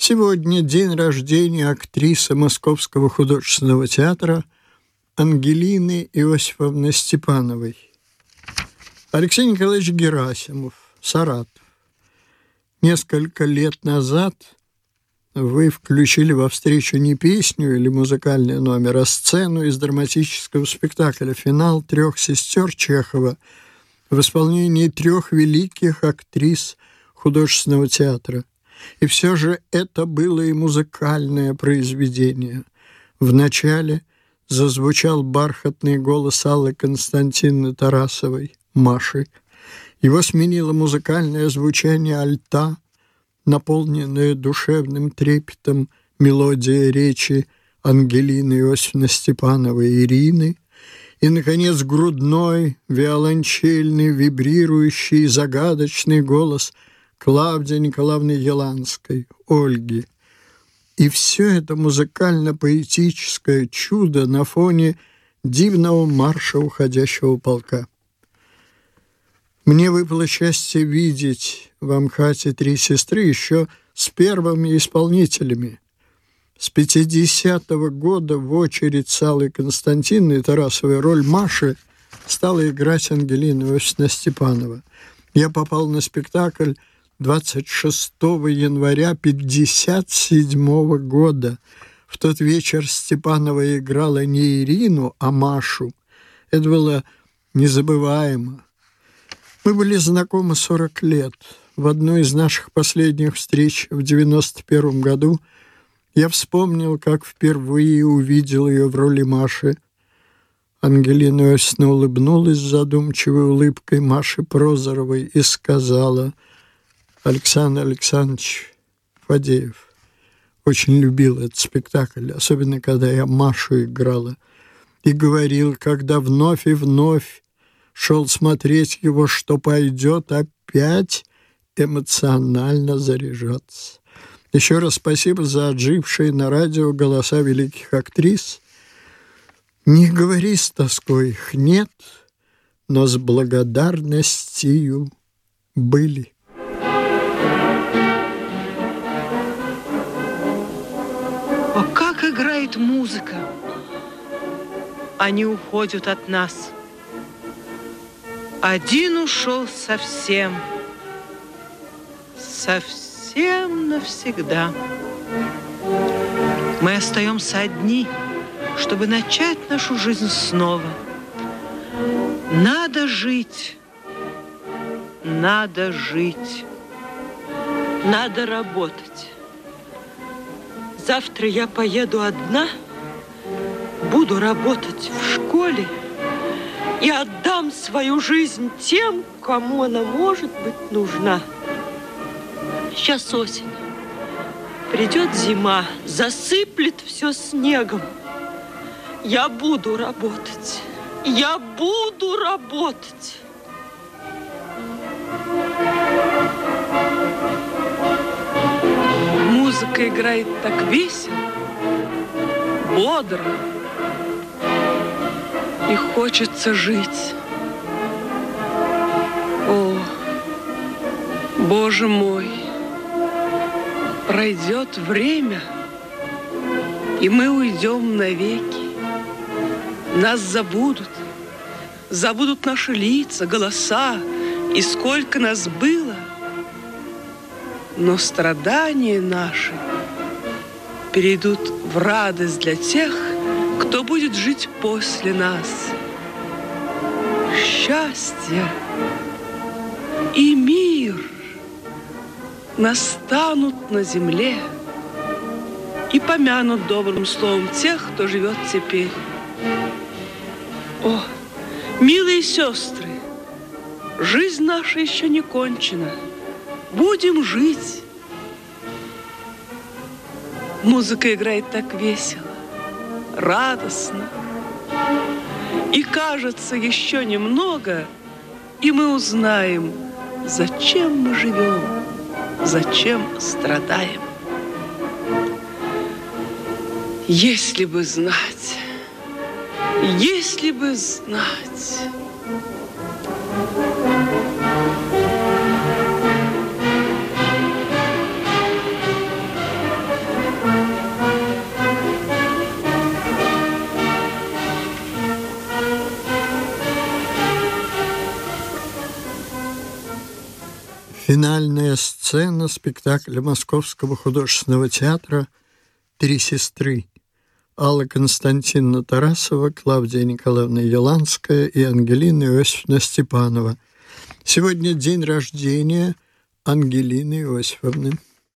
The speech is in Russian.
Сегодня день рождения актрисы Московского художественного театра Ангелины Иосифовны Степановой. Алексей Николаевич Герасимов, Саратов. Несколько лет назад вы включили во встречу не песню или музыкальный номер, а сцену из драматического спектакля «Финал трех сестер» Чехова в исполнении трех великих актрис художественного театра. И все же это было и музыкальное произведение. Вначале зазвучал бархатный голос Аллы Константиновны Тарасовой, Маши. Его сменило музыкальное звучание альта, наполненное душевным трепетом мелодия речи Ангелины Иосифовны Степановой, Ирины, и, наконец, грудной, виолончельный, вибрирующий, загадочный голос Клавдии Николаевны Еланской, Ольги. И все это музыкально-поэтическое чудо на фоне дивного марша уходящего полка. Мне выпало счастье видеть в Амхате «Три сестры» еще с первыми исполнителями. С 50-го года в очередь с Аллой Константиновной Тарасовой роль Маши стала играть Ангелина Иосифовна Степанова. Я попал на спектакль 26 января 1957 года. В тот вечер Степанова играла не Ирину, а Машу. Это было незабываемо. Мы были знакомы 40 лет. В одной из наших последних встреч в 91 году я вспомнил, как впервые увидел ее в роли Маши. Ангелина Иосифовна улыбнулась задумчивой улыбкой Маши Прозоровой и сказала: «Александр Александрович Фадеев очень любил этот спектакль, особенно когда я Машу играла, и говорил, когда вновь и вновь шел смотреть его, что пойдет опять эмоционально заряжаться». Еще раз спасибо за отжившие на радио голоса великих актрис. Не говори с тоской, их нет, но с благодарностью были. О, как играет музыка! Они уходят от нас. Один ушел совсем, совсем навсегда. Мы остаемся одни, чтобы начать нашу жизнь снова. Надо жить, надо жить, надо работать. Завтра я поеду одна, буду работать в школе и отдам свою жизнь тем, кому она может быть нужна. Сейчас осень. Придет зима, засыплет все снегом. Я буду работать. Я буду работать. Музыка играет так весело, бодро. И хочется жить. О, Боже мой! Пройдет время, и мы уйдем навеки. Нас забудут, забудут наши лица, голоса, и сколько нас было. Но страдания наши перейдут в радость для тех, кто будет жить после нас. Счастье и мир настанут на земле и помянут добрым словом тех, кто живет теперь. О, милые сестры, жизнь наша еще не кончена. Будем жить. Музыка играет так весело, радостно. И кажется, еще немного, и мы узнаем, зачем мы живем, зачем страдаем. Если бы знать, если бы знать. Финальная сцена спектакля Московского художественного театра «Три сестры». Алла Константиновна Тарасова, Клавдия Николаевна Еланская и Ангелина Иосифовна Степанова. Сегодня день рождения Ангелины Иосифовны.